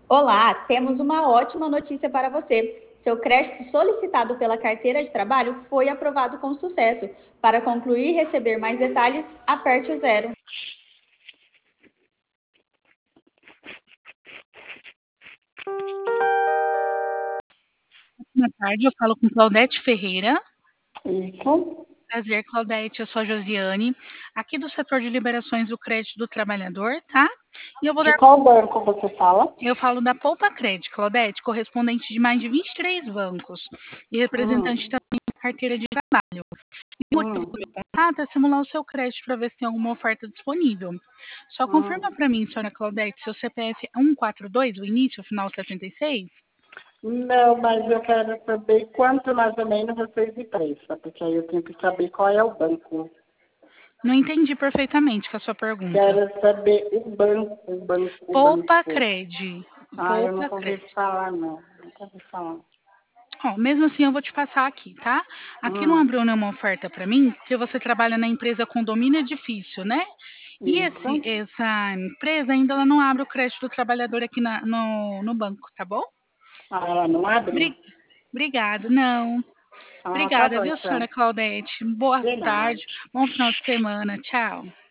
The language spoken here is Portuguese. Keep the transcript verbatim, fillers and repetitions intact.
Olá, temos uma ótima notícia para você. Seu crédito solicitado pela carteira de trabalho foi aprovado com sucesso. Para concluir e receber mais detalhes, aperte o zero. Boa tarde, eu falo com Claudete Ferreira. Isso. Prazer, Claudete, eu sou a Josiane, aqui do setor de liberações do crédito do trabalhador, tá? E eu vou De dar... qual banco você fala? Eu falo da Poupa Crédito, Claudete, correspondente de mais de vinte e três bancos e representante Hum. também da carteira de trabalho. E o motivo Hum. do meu contato é simular o seu crédito para ver se tem alguma oferta disponível. Só confirma Hum. para mim, senhora Claudete, seu C P F é um quatro dois, o início, o final setenta e seis? Não, mas eu quero saber quanto mais ou menos vocês me prestam, porque aí eu tenho que saber qual é o banco. Não entendi perfeitamente com a sua pergunta. Quero saber o banco, o banco, o Poupa banco. Cred. Ah, eu Poupa nunca ouvi Cred. falar, não. Nunca ouvi falar. Ó, mesmo assim eu vou te passar aqui, tá? Aqui não Hum. abriu nenhuma oferta para mim, porque você trabalha na empresa Condomínio Edifício, né? E esse, Isso. essa empresa ainda ela não abre o crédito do trabalhador aqui na- no, no banco, tá bom? Ah, ela não abre? Bri- Obrigado, não. Ah, tá Obrigada, bom, viu, então. senhora Claudete? Boa De nada. tarde, bom final de semana. Tchau.